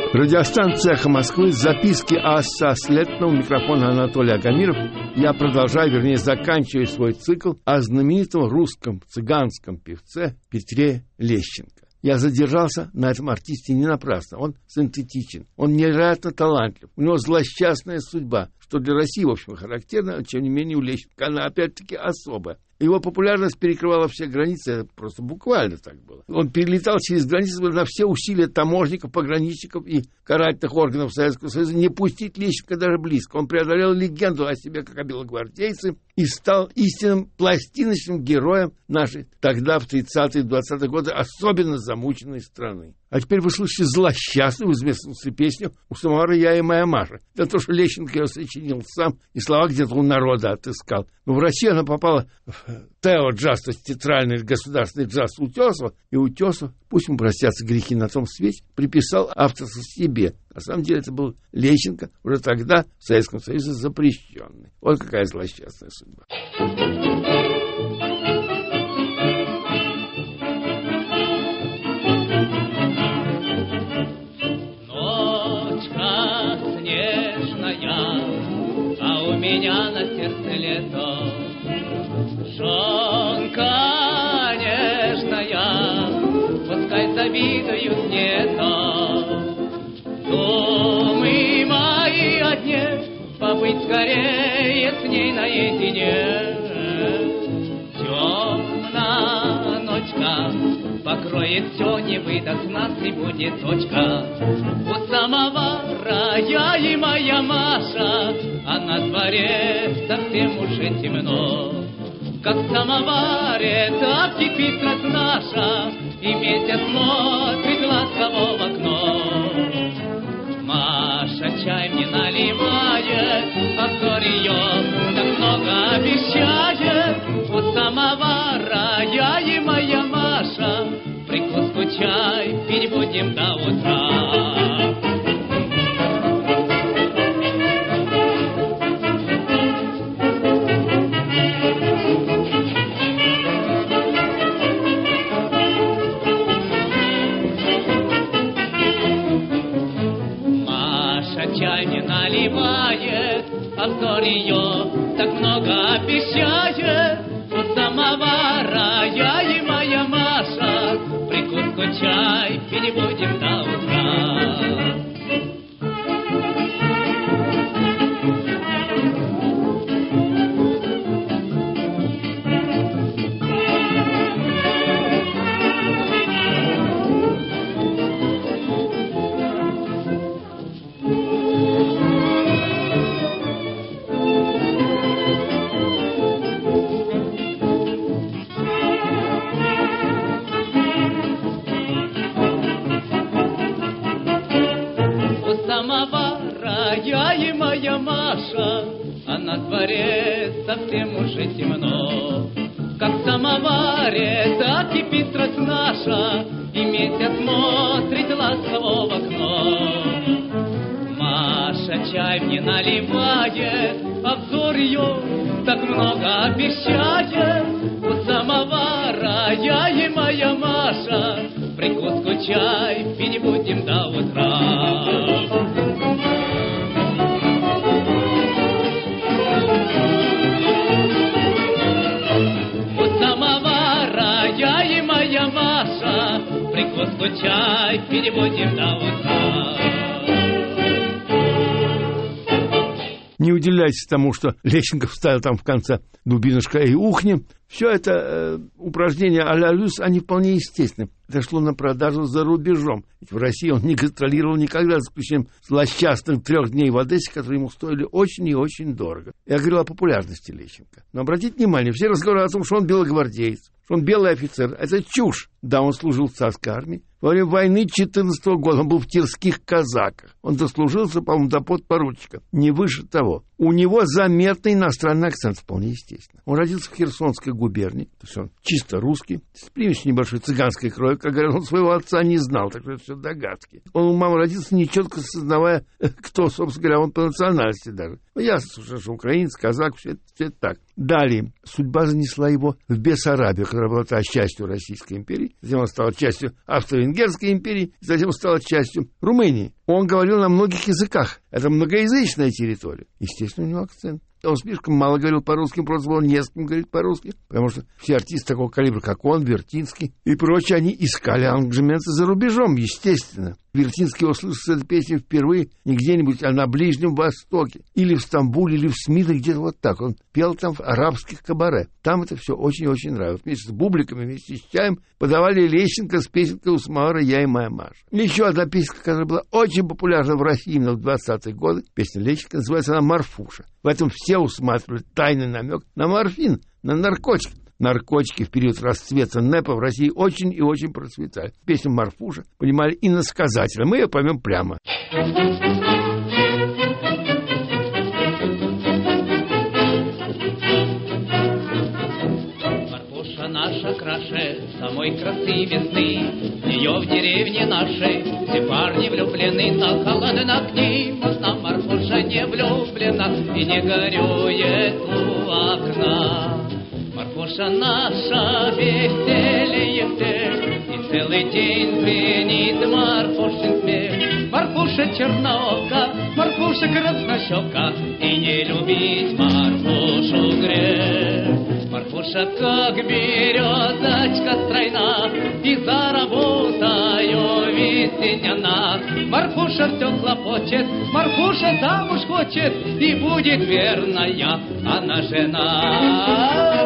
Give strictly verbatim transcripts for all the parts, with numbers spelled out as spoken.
Радиостанция «Эхо Москвы», записки Асса Слетного, микрофон Анатолий Агамиров. Я продолжаю, вернее, заканчиваю свой цикл о знаменитом русском цыганском певце Петре Лещенко. Я задержался на этом артисте не напрасно. Он синтетичен, он невероятно талантлив. У него злосчастная судьба, что для России, в общем, характерно, тем не менее у Лещенко она опять-таки особая. Его популярность перекрывала все границы, это просто буквально так было. Он перелетал через границы на все усилия таможников, пограничников и карательных органов Советского Союза не пустить Лещенко даже близко. Он преодолел легенду о себе, как о белогвардейце, и стал истинным пластиночным героем нашей тогда, в тридцатые и двадцатые годы, особенно замученной страны. А теперь вы слышите злосчастную, известную песню «У самовара я и моя Маша». Это то, что Лещенко ее сочинил сам, и слова где-то у народа отыскал. Но в Россию она попала в тео-джаз, то есть театральный государственный джаз Утесова, и Утесов, пусть ему простятся грехи на том свете, приписал авторство себе. На самом деле это был Лещенко, уже тогда в Советском Союзе запрещенный. Вот какая злосчастная судьба. Меня на сердце лето, жонка нежная, пускай завидуют нето. Думы мои одни, побыть скорее с ней наедине. Темная ночка покроет все, не выдаст нас и будет точка. У самовара я и моя Маша, а на дворе совсем уже темно. Как в самоваре, так кипит раз наша, и месяц смотрит ласково в окно. Маша чай мне наливает, а взор ее так много обещает. У самовара я и моя Маша, прикуску чай пить будем до утра. Чай не наливает, а взор ее так много обещает. У самовара я и моя Маша, прикуску чай пить будем до утра. Я и моя Маша, а на дворе совсем уже темно. Как в самоваре, так кипит страсть наша, и месяц смотрит ласково в окно. Маша чай мне наливает, а взор ее так много обещает. У самовара я и моя Маша, прикуску чай пить будем до утра. Прикуску чай пить будем до утра. Не удивляйтесь тому, что Лещенко вставил там в конце дубинушка и ухни. Все это э, упражнения а-ля Люс, они вполне естественны. Это шло на продажу за рубежом. Ведь в России он не гастролировал никогда, за исключением злосчастных трех дней в Одессе, которые ему стоили очень и очень дорого. Я говорил о популярности Лещенко. Но обратите внимание, все разговоры о том, что он белогвардеец, что он белый офицер, это чушь. Да, он служил в царской армии. Во время войны четырнадцатого года он был в тирских казаках. Он дослужился, по-моему, до подпоручика. Не выше того. У него заметный иностранный акцент, вполне естественно. Он родился в Херсонской губернии, то есть он чисто русский, с примесью небольшой цыганской крови. Как говорят, он своего отца не знал, так что это все догадки. Он у мамы родился, нечетко сознавая, кто, собственно говоря, он по национальности даже. Ну, ясно, что украинец, казак, все это, все это так. Далее судьба занесла его в Бессарабию, которая была та частью Российской империи, затем он стал частью Австро-Венгерской империи, затем стал частью Румынии. Он говорил на многих языках. Это многоязычная территория. Естественно, у него акцент. Он слишком мало говорил по-русски, просто было не с кем говорить по-русски, потому что все артисты такого калибра, как он, Вертинский и прочие, они искали ангажементы за рубежом, естественно. Вертинский услышал эту песню впервые не где-нибудь, а на Ближнем Востоке. Или в Стамбуле, или в Смирне, где-то вот так. Он пел там в арабских кабаре. Там это все очень-очень нравилось. Вместе с бубликами, вместе с чаем подавали Лещенко с песенкой у самовара «Я и моя Маша». Еще одна песня, которая была очень популярна в России именно в двадцатые годы. Песня Лещенко, называется она «Марфуша». В этом все усматривали тайный намек на морфин, на наркотики. Наркотики в период расцвета НЭПа в России очень и очень процветали. Песню «Марфуша» понимали иносказательно. Мы ее поймем прямо. Марфуша наша краше самой красы весны. В нее в деревне нашей все парни влюблены, на холодно к ним одна Марфуша не влюблена и не горюет у окна. Марфуша наша веселье всех, и целый день звенит Марфушин смех. Марфуша чернока, Марфуша краснощека, и не любить Марфушу грех. Марфуша как березочка стройна, и за работою весенняна. Марфуша все хлопочет, Марфуша замуж хочет, и будет верная она жена.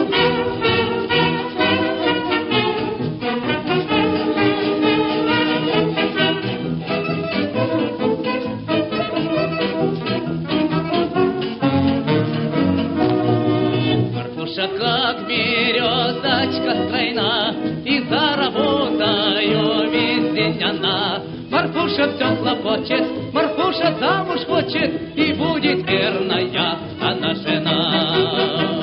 Марфуша как березочка стройна, и за работою весенняна. Марфуша все хлопочет, Марфуша замуж хочет, и будет верная она жена.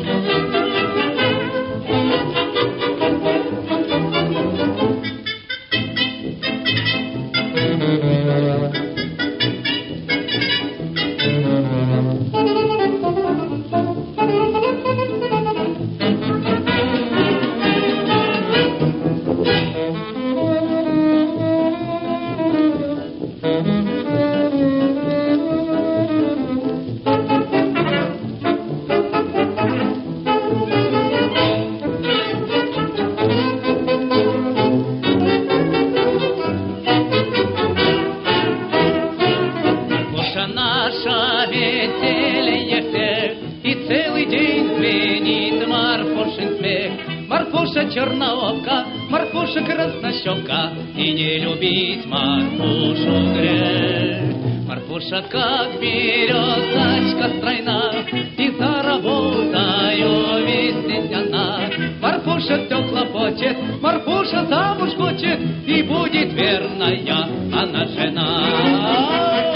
Марфуша чернока, Марфуша краснощека, и не любить Марфушу грех. Марфуша как березочка стройна, и за работою весенняна. Марфуша все хлопочет, Марфуша замуж хочет, и будет верная она жена.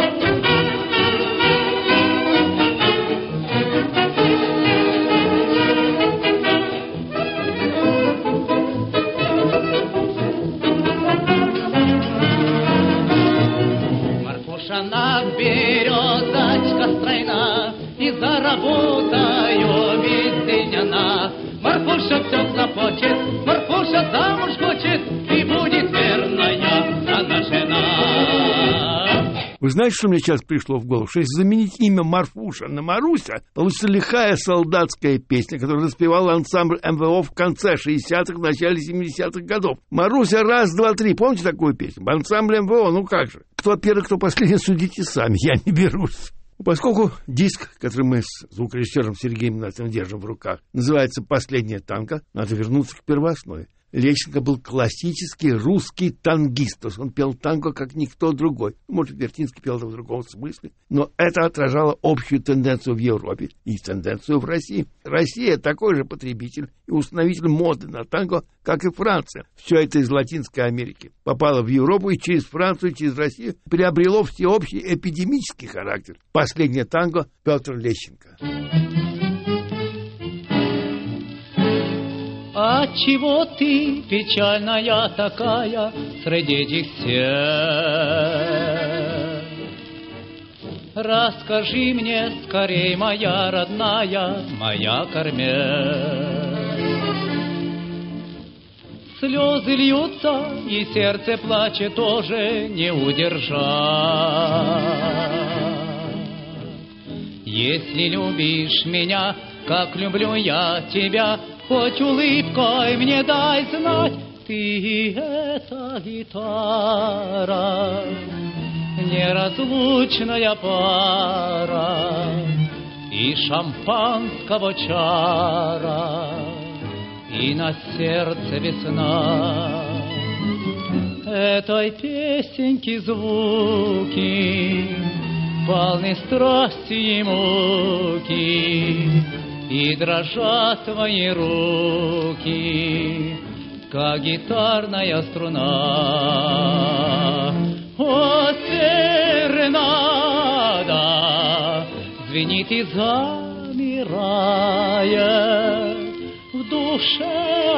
Она березочка стройна, и за работою весенняна. Марфуша все хлопочет, Марфуша замуж хочет, и будет верная она жена. Вы знаете, что мне сейчас пришло в голову? Что если заменить имя Марфуша на Маруся, получится лихая солдатская песня, которую распевал ансамбль эм вэ о в конце шестидесятых, в начале семидесятых годов. Маруся, раз, два, три. Помните такую песню? Ансамбль эм вэ о, ну как же. Кто первый, кто последний, судите сами, я не берусь. Поскольку диск, который мы с звукорежиссером Сергеем Игнатьевым держим в руках, называется «Последняя танго», надо вернуться к первооснове. Лещенко был классический русский тангист, то есть он пел танго, как никто другой. Может, Вертинский пел это в другом смысле, но это отражало общую тенденцию в Европе и тенденцию в России. Россия такой же потребитель и установитель моды на танго, как и Франция. Все это из Латинской Америки попало в Европу и через Францию, и через Россию приобрело всеобщий эпидемический характер. Последнее танго Петр Лещенко. Отчего ты печальная такая среди этих всех? Расскажи мне скорей, моя родная, моя Кармен. Слезы льются, и сердце плачет тоже не удержать. Если любишь меня, как люблю я тебя, хоть улыбкой мне дай знать, ты это гитара, неразлучная пара и шампанского чара, и на сердце весна. Этой песенки звуки полны страсти и муки, и дрожат твои руки, как гитарная струна. О, серенада звенит и замирает, в душе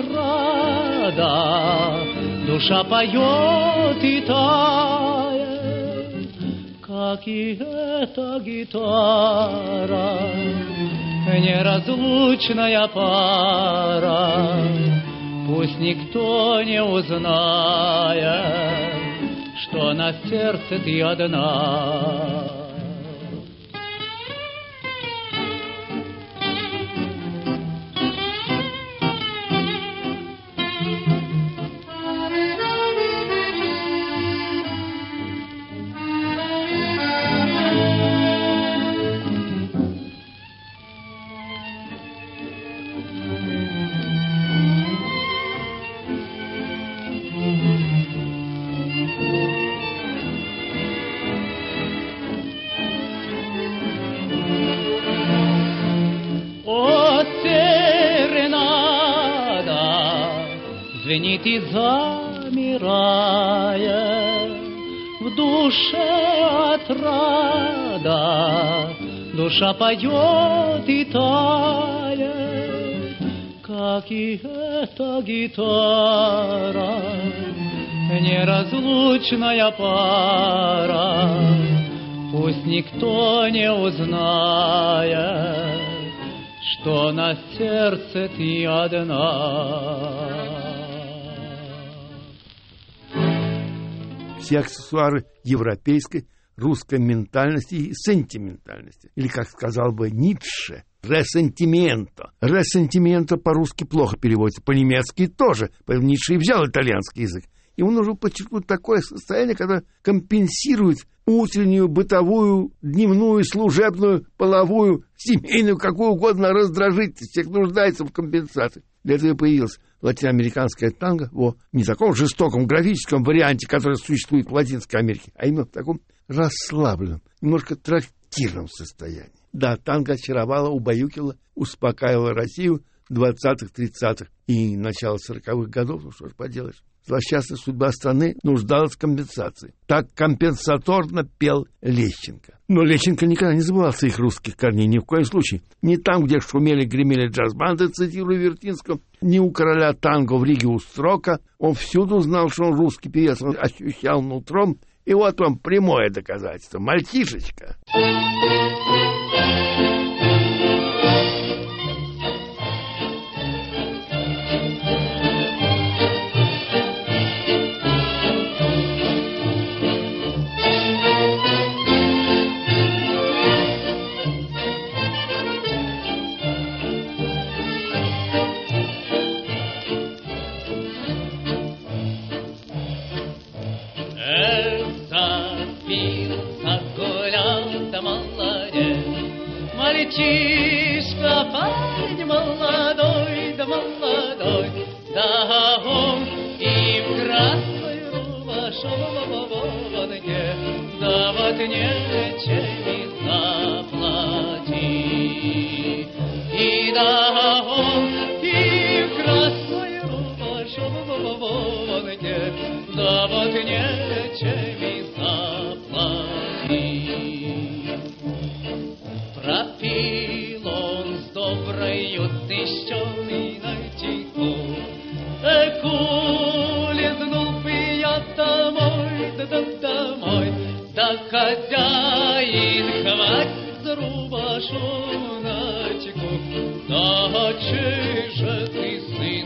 отрада, душа поет и тает, как и эта гитара, неразлучная пара. Пусть никто не узнает, что на сердце ты одна. Звенит и замирает, в душе отрада, душа поет и тает, как и эта гитара, неразлучная пара. Пусть никто не узнает, что на сердце ты одна. Все аксессуары европейской, русской ментальности и сентиментальности. Или, как сказал бы Ницше, ресентименто. Ресентименто по-русски плохо переводится, по-немецки тоже. Поэтому Ницше и взял итальянский язык. Ему нужно подчеркнуть такое состояние, которое компенсирует утреннюю, бытовую, дневную, служебную, половую, семейную, какую угодно раздражительность. Всех нуждается в компенсации. Для этого и появилась латиноамериканская танго в не таком жестоком графическом варианте, который существует в Латинской Америке, а именно в таком расслабленном, немножко трактирном состоянии. Да, танго очаровало, убаюкало, успокаивало Россию двадцатых-тридцатых и начала сороковых годов. Ну что ж поделаешь. Злосчастная судьба страны нуждалась в компенсации. Так компенсаторно пел Лещенко. Но Лещенко никогда не забывал своих русских корней, ни в коем случае. Не там, где шумели-гремели джаз-банды, цитирую Вертинского, не у короля танго в Риге у Строка. Он всюду знал, что он русский певец, он ощущал нутром. И вот вам прямое доказательство. Мальчишечка. Мальчишка, парень молодой, да молодой, да он и в красную рубашку водке, да вот нечем и заплати. И да он и в красную рубашку водке, да вот нечем и заплати. Пропил он с доброю тыщеной ночью, кулизнул бы я домой, да, да домой, да хозяин башоночку, да чей же ты сын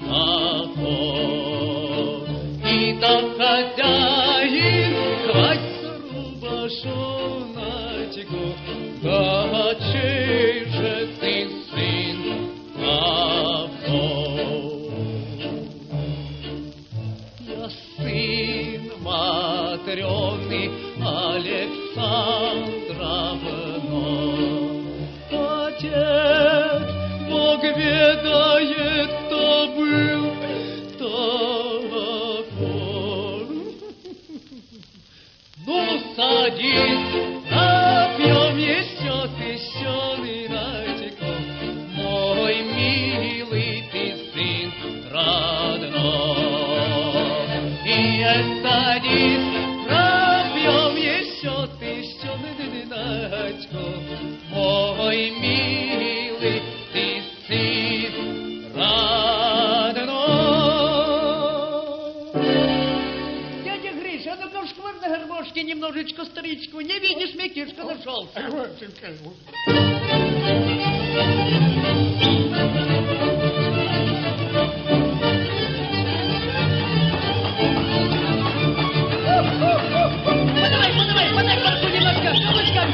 такой? И так хозяин хватит рубашоночку, да чей же ты сын такой? Я сын Матрёны Александровна, отец Бог ведает, кто был такой. Ну, садись, напьем еще священный начеку, мой милый ты сын родной. И садись, напьем еще священный начеку, мой милый ты сын родной. Дядя Гриша, а ну-ка шквар на гармошке немножечко старичку. Не видишь, Микишка нашелся. Подавай, подавай, подай парку немножко, ручками.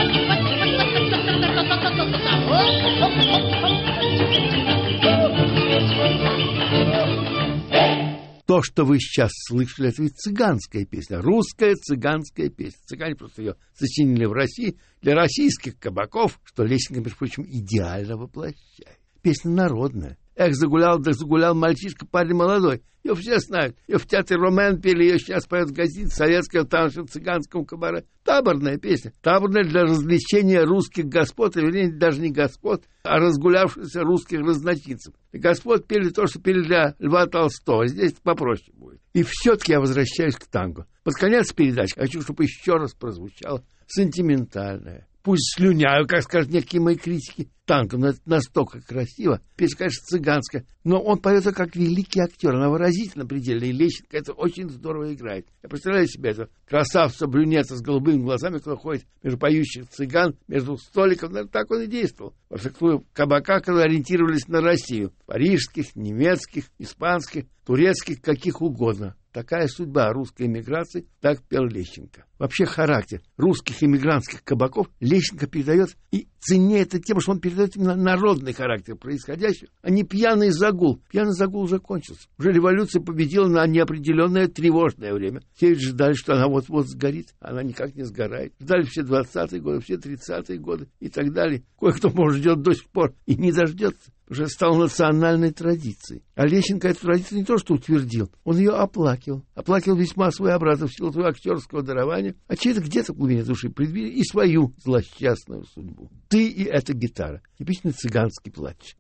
То, что вы сейчас слышали, это ведь цыганская песня, русская цыганская песня. Цыгане просто ее сочинили в России для российских кабаков, что Лещенко, между прочим, идеально воплощает. Песня народная. Эх, загулял, да загулял мальчишка, парень молодой. Ее все знают. Ее в театре «Ромен» пели, ее сейчас поют в гостинице советского, там же в цыганском кабаре. Таборная песня. Таборная для развлечения русских господ, и, вернее, даже не господ, а разгулявшихся русских разночинцев. И господ пели то, что пели для Льва Толстого. Здесь попроще будет. И все-таки я возвращаюсь к танго. Под конец передачи хочу, чтобы еще раз прозвучало сентиментальное. Пусть слюняю, как скажут некие мои критики, танго, но это настолько красиво. Песня, конечно, цыганская, но он поет это как великий актер, она выразительно предельно, и Лещенко это очень здорово играет. Я представляю себе это красавца-брюнета с голубыми глазами, который ходит между поющих цыган, между столиков, наверное, так он и действовал. Во всяких кабаках, которые ориентировались на Россию, парижских, немецких, испанских, турецких, каких угодно. Такая судьба русской эмиграции, так пел Лещенко. Вообще характер русских эмигрантских кабаков Лещенко передает, и ценнее это тем, что он передает именно народный характер происходящего, а не пьяный загул. Пьяный загул уже кончился. Уже революция победила на неопределенное тревожное время. Все ведь ждали, что она вот-вот сгорит. Она никак не сгорает. Ждали все двадцатые годы, все тридцатые годы и так далее. Кое-кто, может, ждет до сих пор и не дождется. Уже стал национальной традицией. А Лещенко эту традицию не то что утвердил, он ее оплакивал. Оплакивал весьма своеобразно в силу своего актерского дарования, а чей-то где-то в глубине души предвидел и свою злосчастную судьбу. Ты и эта гитара. Типичный цыганский плач.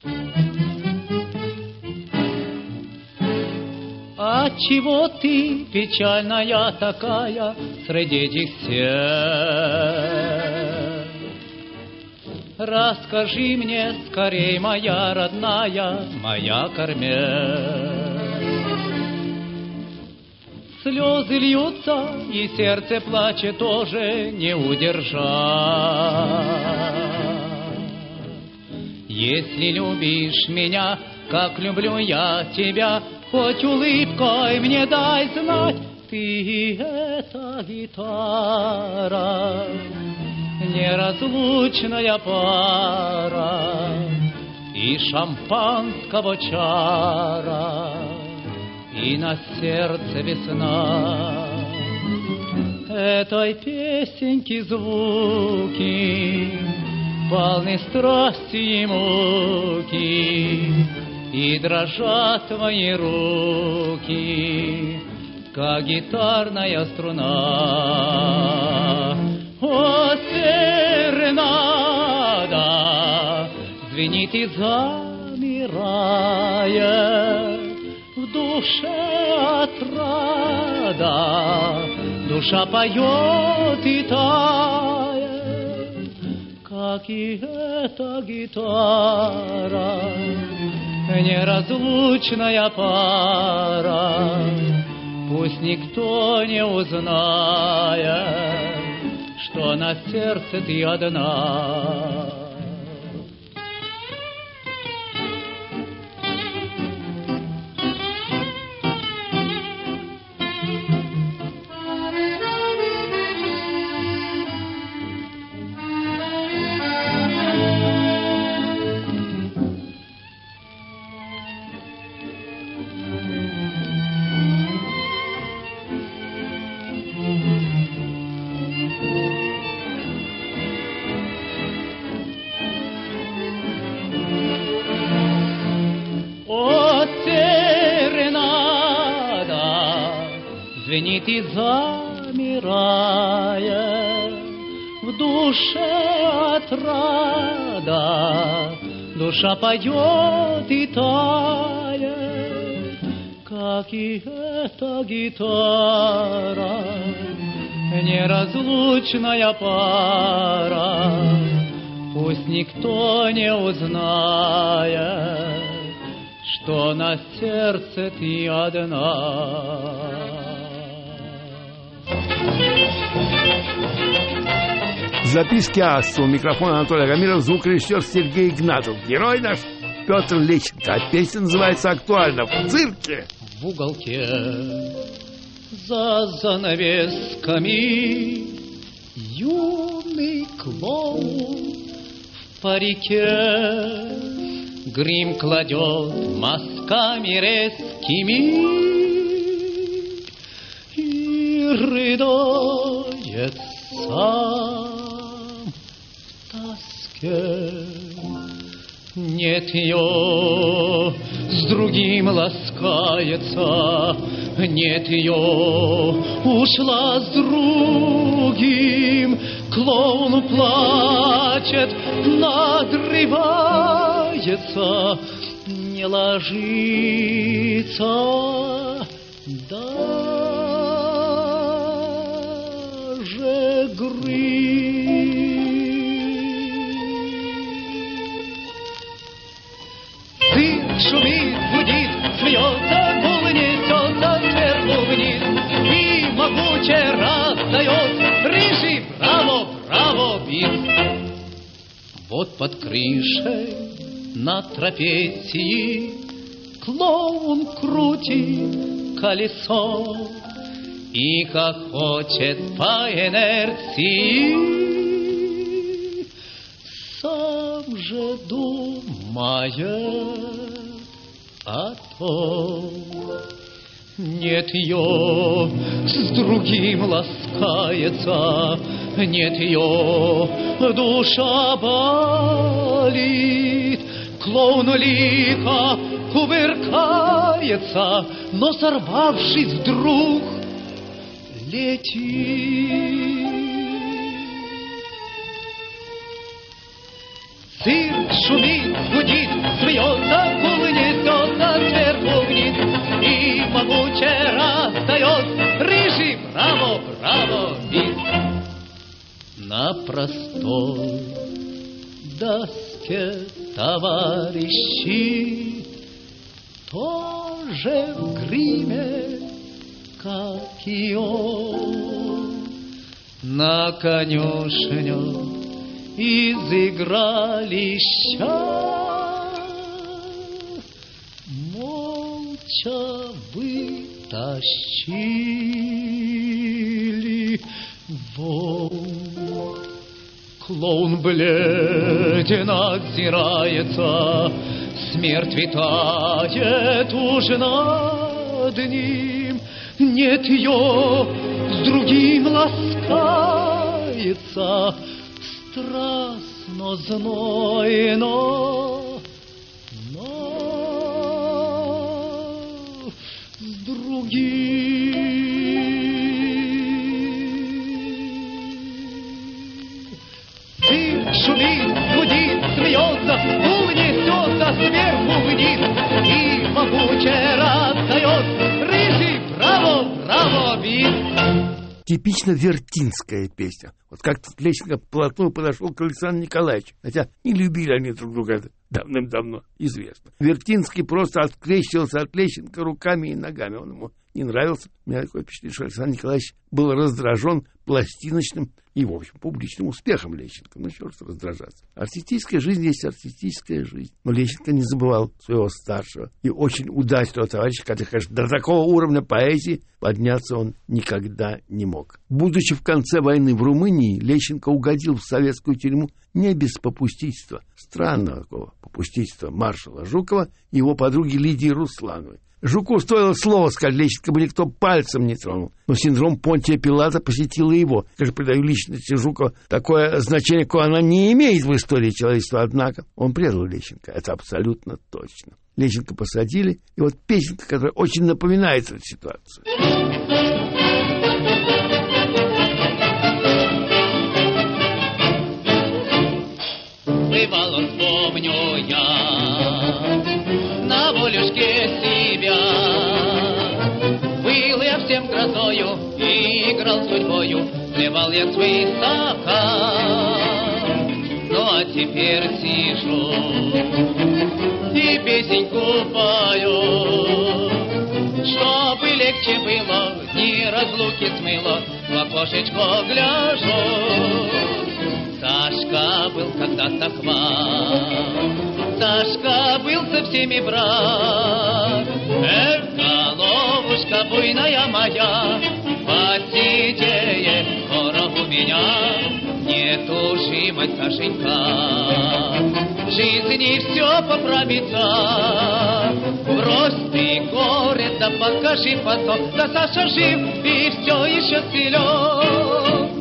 А чего ты печальная такая среди этих всех? Расскажи мне скорей, моя родная, моя Кармен. Слезы льются, и сердце плачет тоже не удержать. Если любишь меня, как люблю я тебя, хоть улыбкой мне дай знать, ты эта гитара, неразлучная пара и шампанского чара, и на сердце весна. Этой песенки звуки полны страсти и муки, и дрожат мои руки, как гитарная струна. О, серенада звенит и замирает, в душе отрада, душа поет и тает, как и эта гитара, неразлучная пара. Пусть никто не узнает, что что на сердце ты одна. Звенит и замирая, в душе отрада, душа поет и тает, как и эта гитара, неразлучная пара, пусть никто не узнает, что на сердце ты одна. Записки Асса. У микрофона Анатолий Агамиров, звукорежиссер Сергей Игнатов. Герой наш Петр Лещенко. А песня называется актуально «В цирке». В уголке за занавесками юный клоун в парике грим кладет мазками резкими и рыдает сам в тоске. Нет ее, с другим ласкается, нет ее, ушла с другим. Клоун плачет, надрывается, не ложится даже грым. Шумит, гудит, смеется, гул несется сверху вниз и могуче раздает рыжий браво, браво, бит. Вот под крышей на трапеции клоун крутит колесо и хохочет по инерции. Сам же думает о том, нет ее, с другим ласкается, нет ее, душа болит. Клоун лихо кувыркается, но сорвавшись вдруг летит. Цирк шумит, гудит, смеется, гул несется сверху вниз и могуче раздает рыжий браво, браво, бит. На простой доске товарищи тоже в гриме, как и он, на конюшню из игралища молча вытащили вон. Клоун бледен озирается, смерть витает уже над ним. Нет ее, с другим ласкается, страстно, знойно, но с другим. Цирк шумит, гудит, смеется, гул несется сверху вниз и могуче раздает рыжий браво, браво, бит. Типично вертинская песня. Вот как-то Лещенко вплотную подошел к Александру Николаевичу, хотя не любили они друг друга, это давным-давно известно. Вертинский просто открещивался от Лещенко руками и ногами. Он ему не нравился. У меня такое впечатление, что Александр Николаевич был раздражен пластиночным и, в общем, публичным успехом Лещенко. Ну, чего ж раздражаться. Артистическая жизнь есть артистическая жизнь. Но Лещенко не забывал своего старшего и очень удачного товарища, который, конечно, до такого уровня поэзии подняться он никогда не мог. Будучи в конце войны в Румынии, Лещенко угодил в советскую тюрьму не без попустительства, странного такого попустительства маршала Жукова и его подруги Лидии Руслановой. Жуку стоило слова сказать, Лещенко бы никто пальцем не тронул. Но синдром Понтия Пилата посетил и его. Я же придаю личности Жукова такое значение, какое она не имеет в истории человечества. Однако он предал Лещенко. Это абсолютно точно. Лещенко посадили, и вот песенка, которая очень напоминает эту ситуацию. Бывало, вспомню я на волюшке себя. Был я всем грозою, играл судьбою, плевал я свысока. Ну а теперь сижу и песеньку пою, чтобы легче было, дни разлуки смыло, в окошечко гляжу. Сашка был когда-то хват, Сашка был со всеми брат. Эх, головушка буйная моя, посидеет скоро у меня. Не тужи, мать Сашенька, в жизни все поправится. Брось ты горе, да покажи потом, да Саша жив и все еще силен.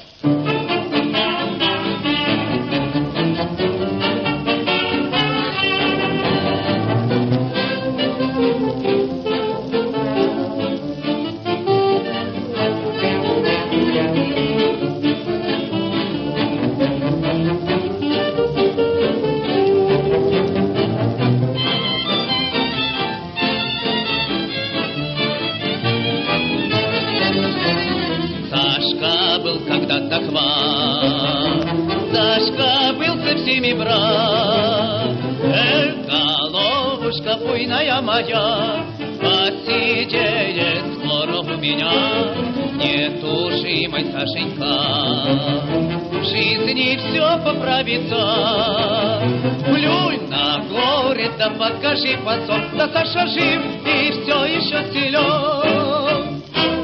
Сашка был со всеми брат. Эх, головушка буйная моя, посидеет скоро у меня. Не тужи, мать Сашенька, в жизни все поправится. Плюнь на горе, да покажи пацан, да Саша жив и все еще силен.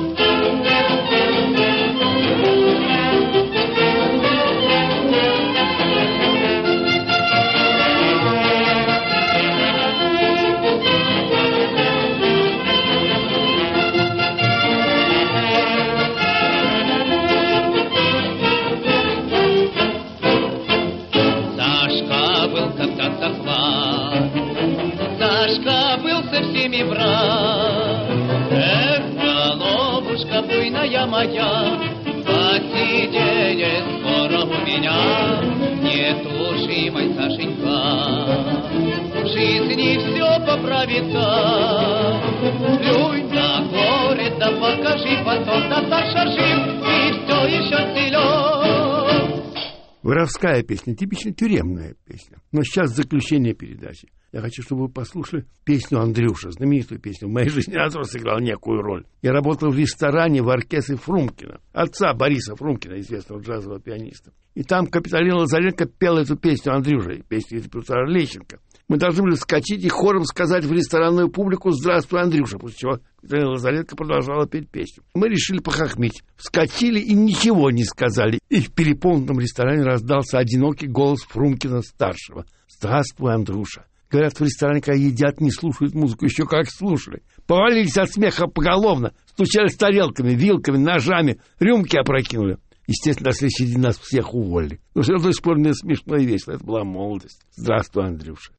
Сашка был со всеми брат. Эх, головушка буйная моя, посидеет скоро у меня. Не тужи, мать Сашенька, в жизни все поправится. Плюнь на горе, да покажи потом, да Саша жив и все еще силен. Воровская песня, типично тюремная песня. Но сейчас заключение передачи. Я хочу, чтобы вы послушали песню Андрюша, знаменитую песню. В моей жизни она тоже сыграла некую роль. Я работал в ресторане в оркестре Фрумкина, отца Бориса Фрумкина, известного джазового пианиста. И там Капитолина Лазаренко пела эту песню Андрюша, песню репертуара Лещенко. Мы должны были вскочить и хором сказать в ресторанную публику «Здравствуй, Андрюша», после чего Капитолина Лазаренко продолжала петь песню. Мы решили похохмить. Вскочили и ничего не сказали. И в переполненном ресторане раздался одинокий голос Фрумкина-старшего. «Здравствуй, Андрюша». Говорят, в ресторане, когда едят, не слушают музыку, еще как слушали. Повалились от смеха поголовно, стучали с тарелками, вилками, ножами, рюмки опрокинули. Естественно, на следующий день нас всех уволили. Но все равно спорно мне смешно и весело. Это была молодость. Здравствуй, Андрюша.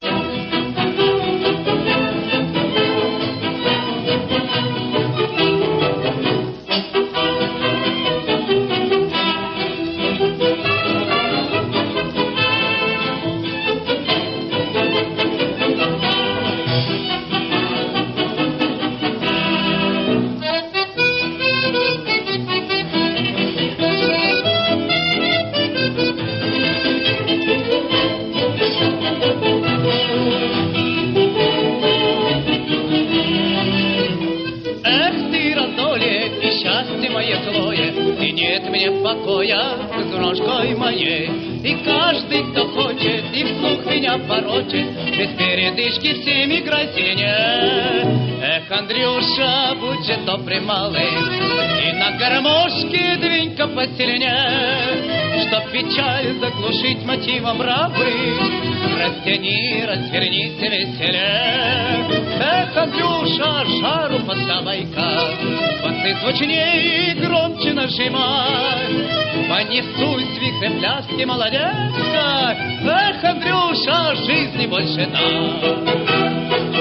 И нет мне покоя с дрожкой моей. И каждый, кто хочет, и вслух меня порочит, без передышки всем играй сильнее. Эх, Андрюша, будь же добрый малый, и на гармошке двинь-ка посильнее, чтоб печаль заглушить мотивом рабы. Растяни, развернись веселее. Эх, Андрюша, жару поддавай-ка, басы звучнее и громче нажимай. Понесусь в вихре пляски молодецка. Эх, Андрюша, жизни больше так.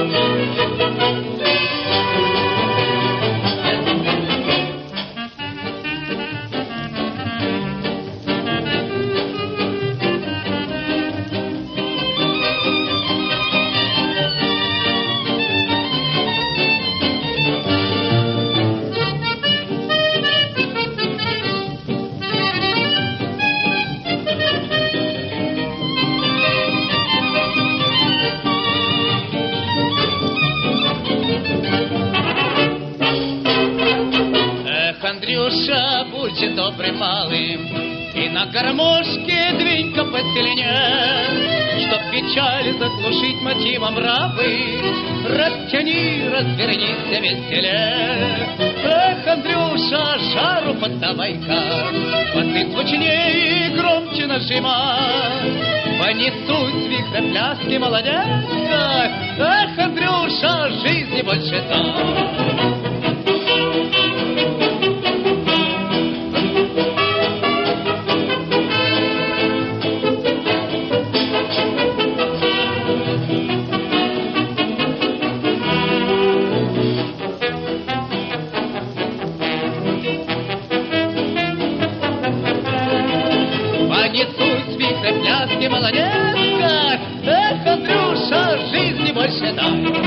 Андрюша, будь добрый малым, и на гармошке двинь-ка посильнее, чтоб печаль заглушить мотивом рабы. Растяни, развернись веселее. Эх, Андрюша, жару поддавай-ка, басы звучнее и громче нажимай. Понесусь в вихре пляски молодецка. Эх, Андрюша, жизни больше так. Понесусь в вихре пляски молодецка. Эх, Андрюша, жизни больше дай.